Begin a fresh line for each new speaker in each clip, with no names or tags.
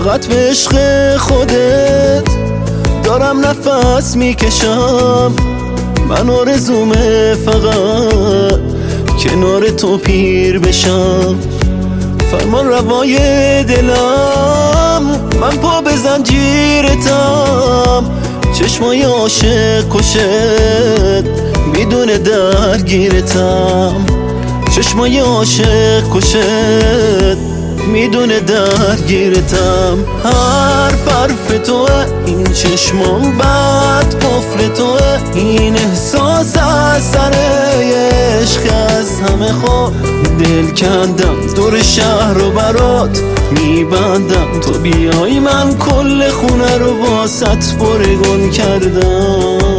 فقط به عشق خودت دارم نفس میکشم. من آرزومه فقط کنار تو پیر بشم. فرمان روای دلم من پا به زنجیرتم. چشمای عاشق کشت میدون درگیرتم. چشمای عاشق کشت میدون درگیرتم. حرف توه این چشمام بد قفل توه. این احساس از سر عشق از همه خواه دل کندم. دور شهر رو برات میبندم. تو بیای من کل خونه رو واسط پرگون کردم.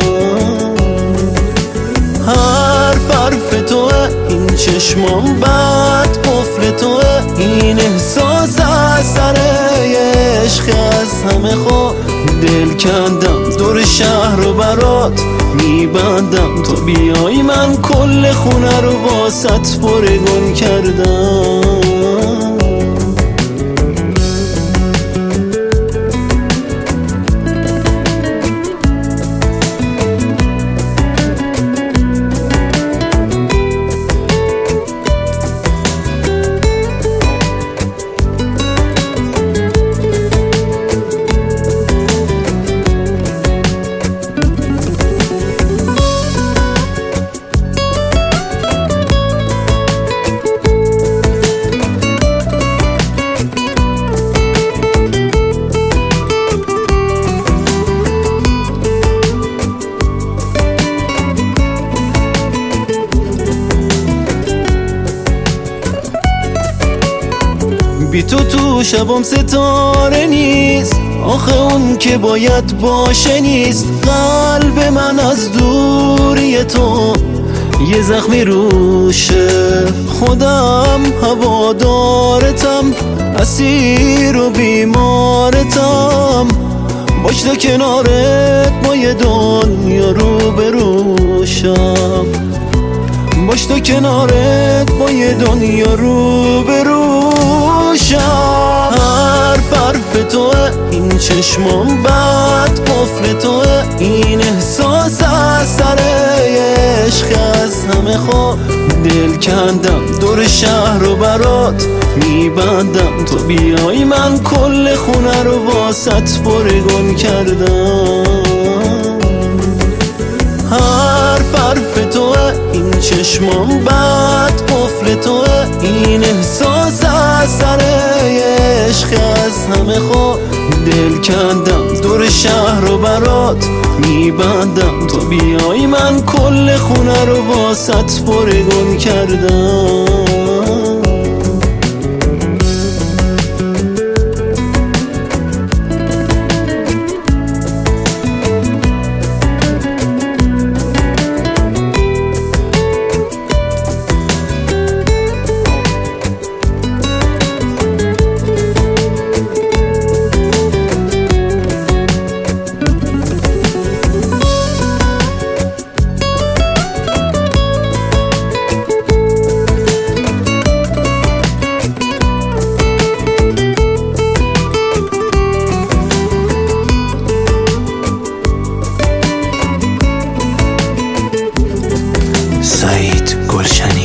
حرف توه این چشمام بد قفل توه. این احساس از سر عشق از همه خواه دل کندم. دور شهر رو برات میبندم. تو بیای من کل خونه رو واسط پرگون کردم. بی تو شبم ستاره نیست. آخه اون که باید باشه نیست. قلب من از دوری تو یه زخمی روشه. خودم هوادارتم اسیر و بیمارتم. باش تا کنارت با یه دنیا رو بروشم. باش تا کنارت با یه دنیا رو بروشم. حرف توه این چشمام بد قفل توه. این احساس از سر عشق از همه خواه دل کندم. دور شهر رو برات میبندم. تو بیای من کل خونه رو واسط پرگون کردم. حرف توه این چشمام بد قفل توه. این احساس از سر عشق از همه خواه دل کندم. دور شهر رو برات میبندم. تو بیای من کل خونه رو واسط پرگون کردم.
سعید گلشنی.